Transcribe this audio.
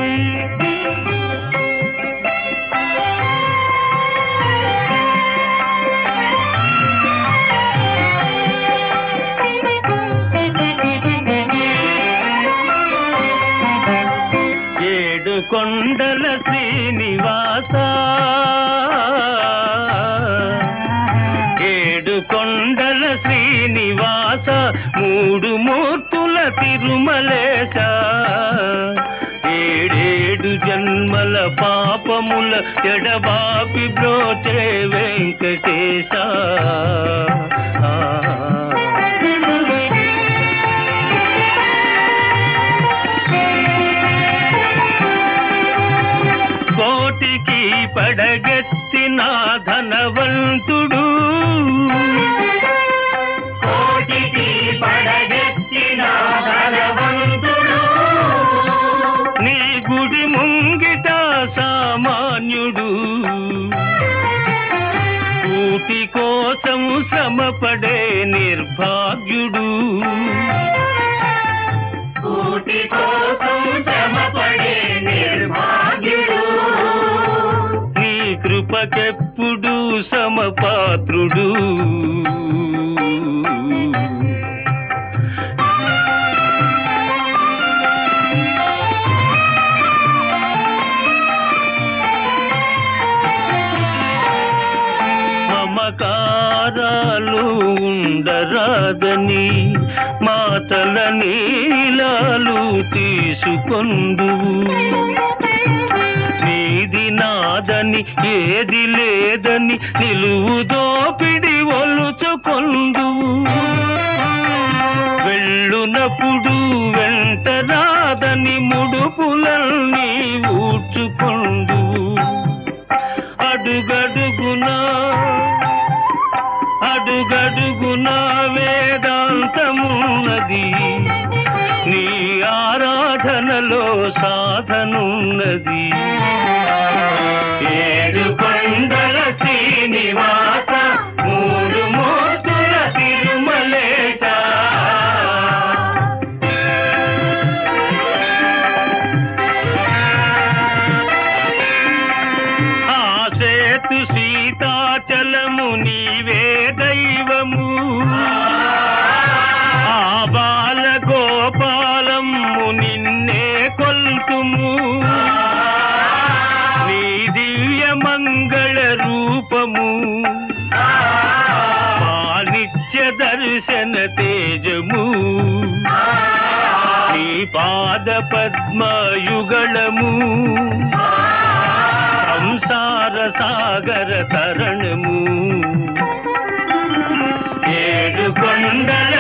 కొండల శ్రీనివాస ఏడు కొండల శ్రీనివాస మూడు మూర్తుల తిరుమలేశ ఏడేడు జన్మల పాపముల ఎడబాపి బ్రోచే వెంకటేశ కోటికి పడగెత్తిన ధనవంతుడు కోటికి పడగెత్తిన ధనవంతుడు నీ గుడి ముంగిట సామాన్యుడు కూటి కోసం శ్రమపడే నిర్భాగ్యుడు కూటి కోసం శ్రమపడే నిర్భాగ్యుడు కృపకెప్పుడు సమపాత్రుడు మమకారాలు ఉండరాదని మాతల నీలాలు తీసుకొందువు నాదని ఏది లేదని నిలువు దోపిడి ఒలుచుకొందువు వెళ్ళునప్పుడు వెంట రాదని ముడుపులన్నీ ఊడ్చుకొందువు అడుగడుగునా వేదాంతమున్నది నీ ఆరాధనలో సాధనున్నది ఏడు కొండల శ్రీనివాస మూడు మూర్తుల తిరుమలేశ ఆ సేతు సీతాచలము నీవే దైవము ఆ బాల గోపాలము నిన్నే కొల్తుము మంగళ రూపము నిత్య దర్శన తేజము నీ పాద పద్మయుగళము సంసార సాగర తరణము ఏడు కొండల